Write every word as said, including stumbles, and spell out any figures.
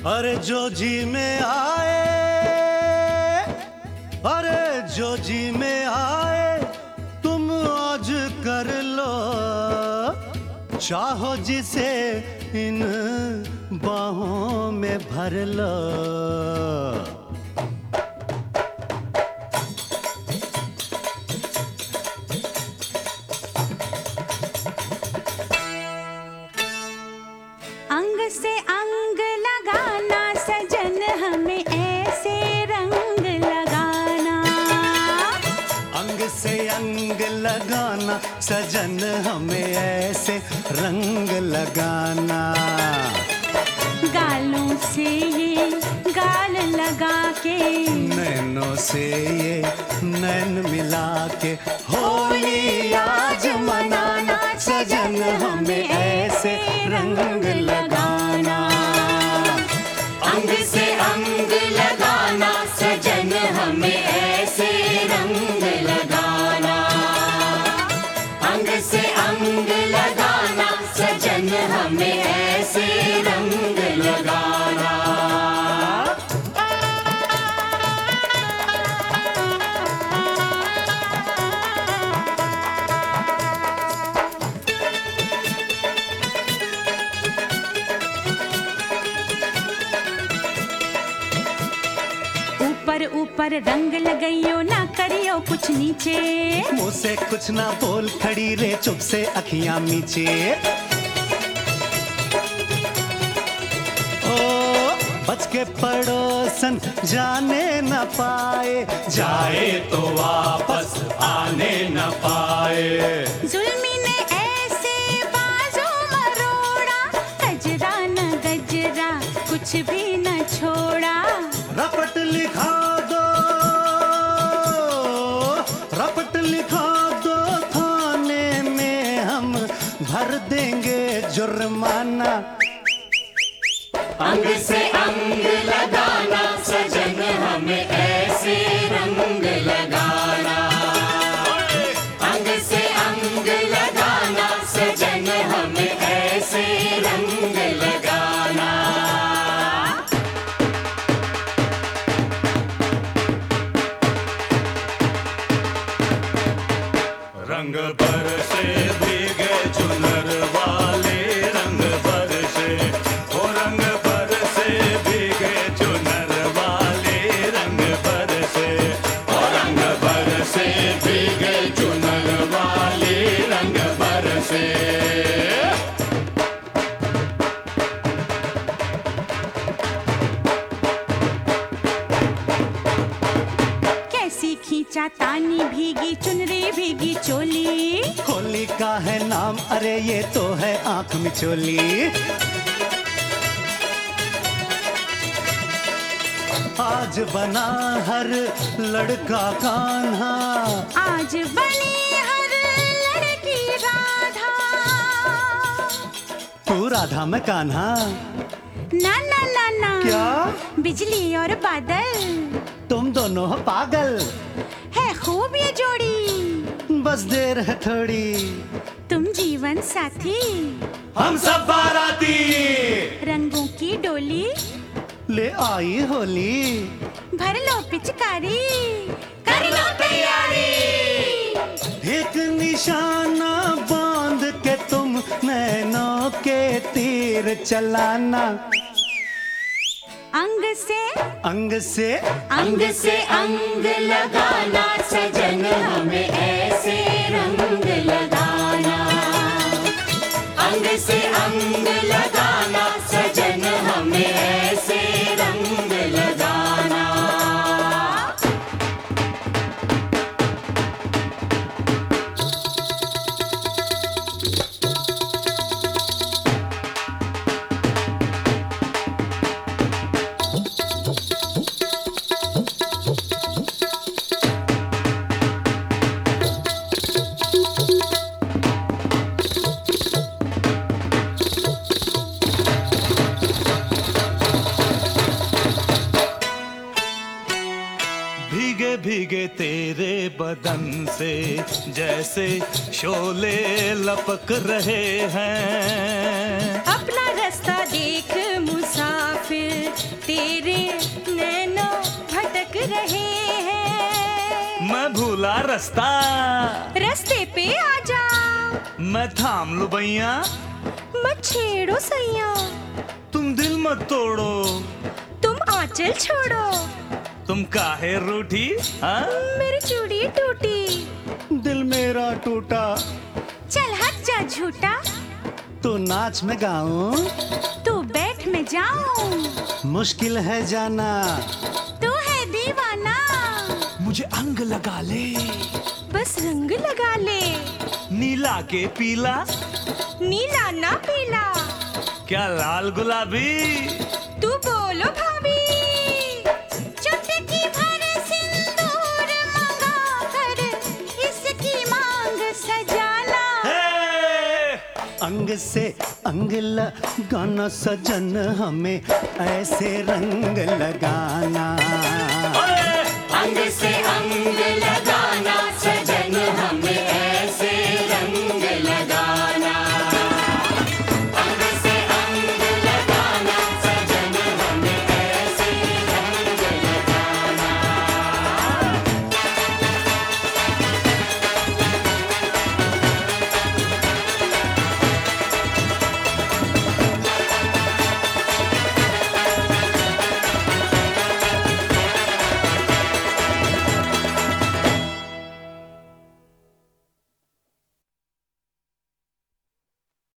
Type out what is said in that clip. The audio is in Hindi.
अरे जो जी में आए, अरे जो जी में आए तुम आज कर लो, चाहो जिसे इन बाहों में भर लो। अंग से अंग लगाना सजन हमें ऐसे रंग लगाना, अंग से अंग लगाना सजन हमें ऐसे रंग लगाना। गालों से ये गाल लगा के, नैनों से ये नैन मिला के, होली आज मनाना सजन हमें ऐसे रंग लगाना। अंग से अंग लगाना सजन हमें ऐसे रंग लगाना। अंग से अंग लगाना सजन हमें ऐसे रंग लगाना। ऊपर ऊपर रंग लगाइयो ना करियो कुछ नीचे, मुँह से कुछ ना बोल खड़ी रे चुप से अखियां मीचे। ओ बच के पड़ोसन जाने न पाए, जाए तो वापस आने न पाए। जुल्मी ने ऐसे बाजू मरोड़ा, गजरा न गजरा कुछ भी न छोड़ा। रपट लिखा दो, रपट लिखा दो थाने में हम भर देंगे जुर्माना। अंग से अंग लगाना सजन हमें ऐसे रंग लगाना। अंग से अंग लगाना सजन हमें ऐसे रंग लगाना। रंग बरसे भीगे चुनर वाले, रंग बरसे, ओ रंग बरसे भीगे चुनर वाले, रंग बरसे, ओ रंग बरसे भीगे चुनर वाले, रंग बरसे। कैसी खींचा तानी भीगी चुनरी भीगी चोली, होली का है नाम अरे ये तो है आंख मिचोली। आज बना हर लड़का कान्हा, आज बनी हर लड़की राधा। तू राधा में कान्हा। ना ना ना ना, क्या? बिजली और बादल, तुम दोनों हो पागल, है खूब ये जोड़ी। बस देर है थोड़ी, तुम जीवन साथी, हम सब बाराती, रंगों की डोली, ले आई होली। भर लो पिचकारी, कर लो तैयारी। एक निशाना बांध के तुम नैनों के तीर चलाना। अंग से अंग से अंग से अंग लगाना सजन हमें ऐसे रंग लगाना। अंग से अंग लगाना सजन हमें ऐसे रंग लगाना। भीगे भीगे तेरे बदन से जैसे शोले लपक रहे हैं। अपना रास्ता देख मुसाफिर, तेरे नैनो भटक रहे हैं। मैं भूला रास्ता, रास्ते पे आ जा, मैं थाम लूं भैया। मत छेड़ो सैया, तुम दिल मत तोड़ो, तुम आंचल छोड़ो, तुम काहे रूठी? हाँ? मेरी चूड़ी टूटी, दिल मेरा टूटा, चल हट जा झूठा, तो नाच में गाऊं, तू बैठ में जाऊं, मुश्किल है जाना, तू है दीवाना, मुझे अंग लगा ले, बस रंग लगा ले, नीला के पीला, नीला ना पीला, क्या लाल गुलाबी? तू बोलो भाभी, चुटकी भर सिंदूर मंगा कर इसकी मांग सजाना। हे! अंग से अंग लगाना सजन, हमें ऐसे रंग लगाना।